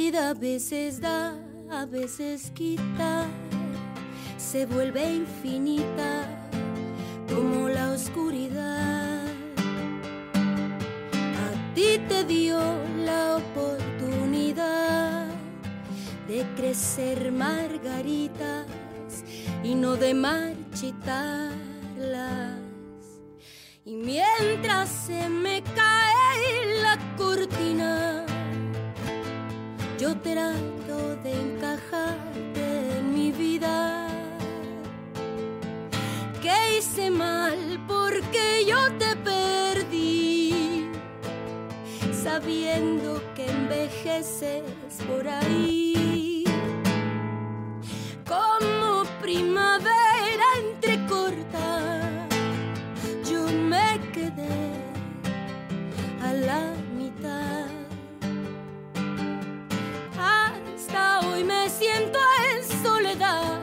vida a veces da, a veces quita, se vuelve infinita como la oscuridad. A ti te dio la oportunidad de crecer margaritas y no de marchitarlas. Y mientras se me cae la cortina, yo trato de encajarte en mi vida. Que hice mal porque yo te perdí, sabiendo que envejeces por ahí. Como primavera entrecorta, yo me quedé a la mitad. Hasta hoy me siento en soledad,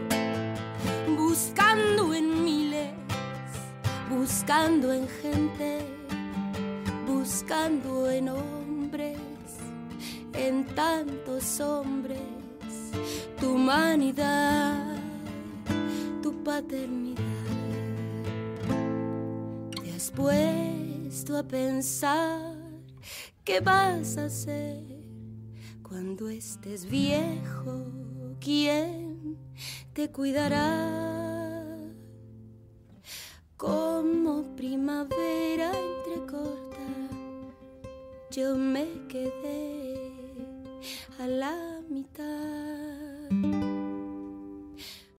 buscando en miles, buscando en gente, buscando en hombres, en tantos hombres, tu humanidad, tu paternidad. Te has puesto a pensar qué vas a hacer cuando estés viejo, ¿quién te cuidará? Como primavera entrecorta, yo me quedé a la mitad.